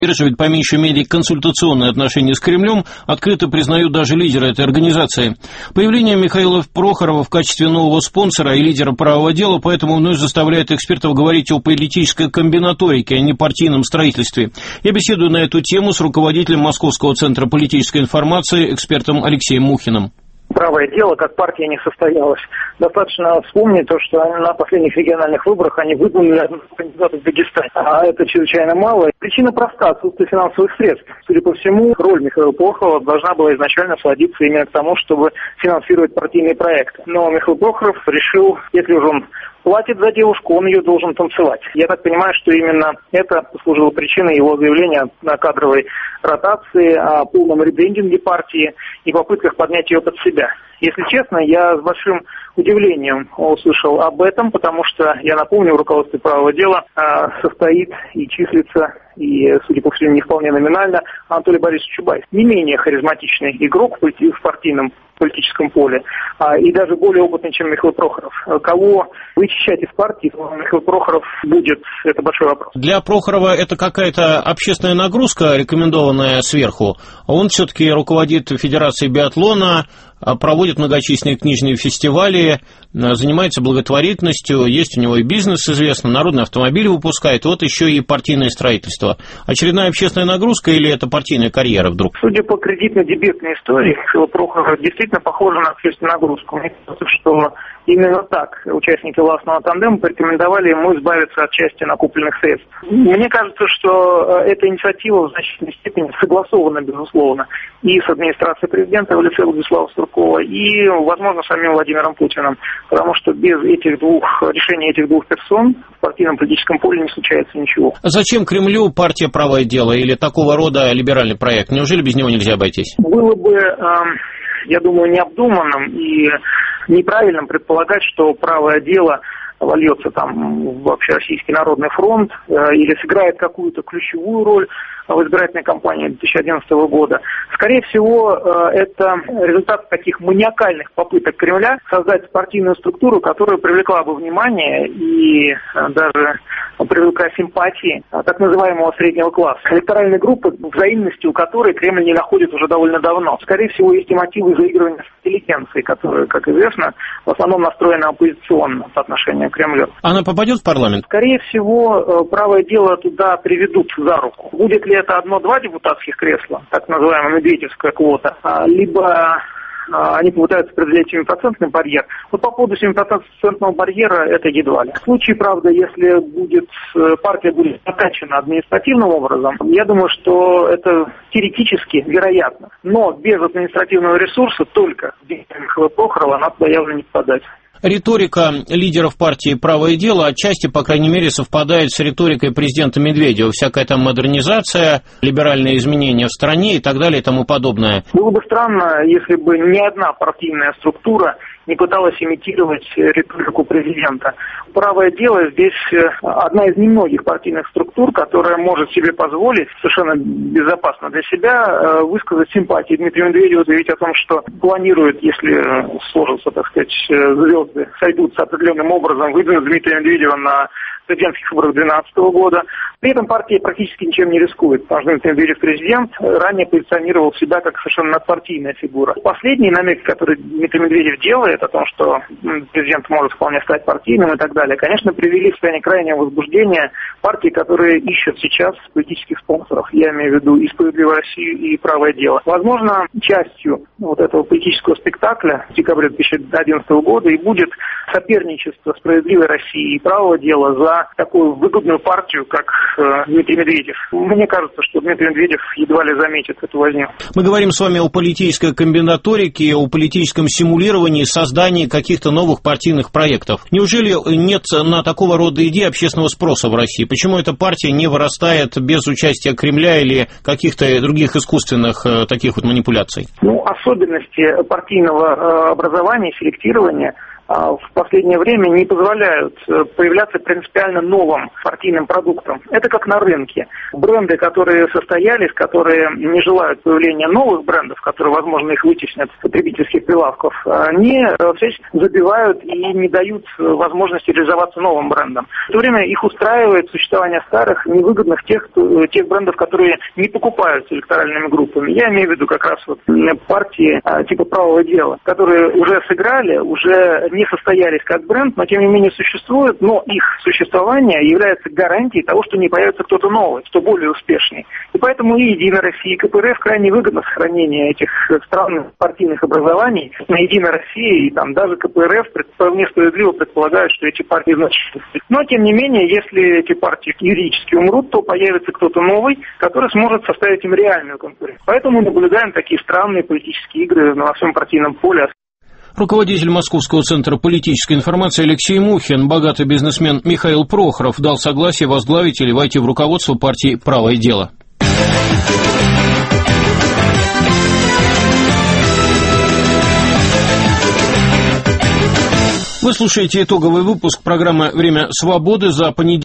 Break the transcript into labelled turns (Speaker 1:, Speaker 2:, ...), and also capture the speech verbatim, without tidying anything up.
Speaker 1: поддерживает по меньшей мере консультационные отношения с Кремлем, открыто признают даже лидеры этой организации. Появление Михаила Прохорова в качестве нового спонсора и лидера правого дела поэтому вновь заставляет экспертов говорить о политической комбинаторике, а не партийном строительстве. Я беседую на эту тему с руководителем Московского центра политической информации, экспертом Алексеем Мухиным.
Speaker 2: Правое дело, как партия, не состоялась. Достаточно вспомнить то, что на последних региональных выборах они выдвинули одного кандидата в Дагестане. А это чрезвычайно мало. Причина проста – отсутствие финансовых средств. Судя по всему, роль Михаила Прохорова должна была изначально сводиться именно к тому, чтобы финансировать партийные проекты. Но Михаил Прохоров решил, если уже он платит за девушку, он ее должен танцевать. Я так понимаю, что именно это послужило причиной его заявления о кадровой ротации, о полном ребрендинге партии и попытках поднять ее под себя. Если честно, я с большим удивлением услышал об этом, потому что, я напомню, в руководстве правого дела состоит и числится, и, судя по всему, не вполне номинально, Анатолий Борисович Чубайс. Не менее харизматичный игрок в партийном политическом поле, и даже более опытный, чем Михаил Прохоров. Кого вычищать из партии Михаил Прохоров будет, это большой вопрос.
Speaker 1: Для Прохорова это какая-то общественная нагрузка, рекомендованная сверху. Он все-таки руководит Федерацией биатлона, проводит многочисленные книжные фестивали, занимается благотворительностью, есть у него и бизнес известно, народные автомобили выпускает, вот еще и партийное строительство. Очередная общественная нагрузка или это партийная карьера вдруг?
Speaker 2: Судя по кредитно-дебетной истории, Михаил Прохоров действительно похож на общественную нагрузку. Мне кажется, что именно так участники властного тандема порекомендовали ему избавиться от части накопленных средств. Мне кажется, что эта инициатива в значительной степени согласована, безусловно, и с администрацией президента в лице Владислава Суркова, и, возможно, самим Владимиром Путиным, потому что без этих двух решений этих двух персон в партийном политическом поле не случается ничего.
Speaker 1: Зачем Кремлю партия «Правое дело» или такого рода либеральный проект? Неужели без него нельзя обойтись?
Speaker 2: Было бы, я думаю, необдуманным и неправильным предполагать, что правое дело вольется там в Общероссийский народный фронт э, или сыграет какую-то ключевую роль в избирательной кампании две тысячи одиннадцатого года. Скорее всего, э, это результат таких маниакальных попыток Кремля создать партийную структуру, которая привлекла бы внимание и э, даже привлекла симпатии э, так называемого среднего класса. Электоральной группы, взаимности у которой Кремль не находит уже довольно давно. Скорее всего, есть и мотивы заигрывания с интеллигенцией, которая, как известно, в основном настроена оппозиционно по отношению к Кремлю.
Speaker 1: Она попадет в парламент?
Speaker 2: Скорее всего, правое дело туда приведут за руку. Будет ли это одно-два депутатских кресла, так называемая медведевская квота, либо они попытаются преодолеть семипроцентный барьер. Вот по поводу семипроцентного барьера это едва ли. В случае, правда, если будет, партия будет накачана административным образом, я думаю, что это теоретически вероятно. Но без административного ресурса только без Михаила Прохорова она туда явно не попадает.
Speaker 1: Риторика лидеров партии «Правое дело» отчасти, по крайней мере, совпадает с риторикой президента Медведева. Всякая там модернизация, либеральные изменения в стране и так далее и тому подобное.
Speaker 2: Было бы странно, если бы ни одна партийная структура не пыталась имитировать риторику президента. «Правое дело» здесь одна из немногих партийных структур, которая может себе позволить совершенно безопасно для себя высказать симпатии Дмитрию Медведеву, заявить о том, что планирует, если сложатся, так сказать, звезды, сойдутся определенным образом, выдвинуть Дмитрия Медведева на президентских выборах две тысячи двенадцатого года. При этом партия практически ничем не рискует, потому что Дмитрий Медведев президент ранее позиционировал себя как совершенно надпартийная фигура. Последний намек, который Дмитрий Медведев делает о том, что президент может вполне стать партийным и так далее, конечно, привели в состояние крайнего возбуждения партии, которые ищут сейчас политических спонсоров. Я имею в виду и «Справедливую Россию», и «Правое дело». Возможно, частью вот этого политического спектакля в декабре две тысячи одиннадцатого года и будет соперничество «Справедливой России» и «Правого дела» за такую выгодную партию, как э, Дмитрий Медведев. Мне кажется, что Дмитрий Медведев едва ли заметит эту возню.
Speaker 1: Мы говорим с вами о политической комбинаторике, о политическом симулировании, создании каких-то новых партийных проектов. Неужели нет на такого рода идеи общественного спроса в России? Почему эта партия не вырастает без участия Кремля или каких-то других искусственных э, таких вот манипуляций?
Speaker 2: Ну, особенности партийного э, образования, селектирования в последнее время не позволяют появляться принципиально новым партийным продуктам. Это как на рынке. Бренды, которые состоялись, которые не желают появления новых брендов, которые, возможно, их вытеснят с потребительских прилавков, они всячески забивают и не дают возможности реализоваться новым брендам. В то время их устраивает существование старых, невыгодных тех, тех брендов, которые не покупаются электоральными группами. Я имею в виду как раз вот партии типа «Правого дела», которые уже сыграли, уже не состоялись как бренд, но тем не менее существуют, но их существование является гарантией того, что не появится кто-то новый, кто более успешный. И поэтому и «Единая Россия», и КПРФ крайне выгодно сохранение этих странных партийных образований. На «Единой России» и там даже КПРФ вполне справедливо предполагают, что эти партии значительны. Но тем не менее, если эти партии юридически умрут, то появится кто-то новый, который сможет составить им реальную конкуренцию. Поэтому мы наблюдаем такие странные политические игры на всем партийном поле.
Speaker 1: Руководитель Московского центра политической информации Алексей Мухин, богатый бизнесмен Михаил Прохоров дал согласие возглавить или войти в руководство партии «Правое дело». Вы слушаете итоговый выпуск программы «Время свободы» за понедельник.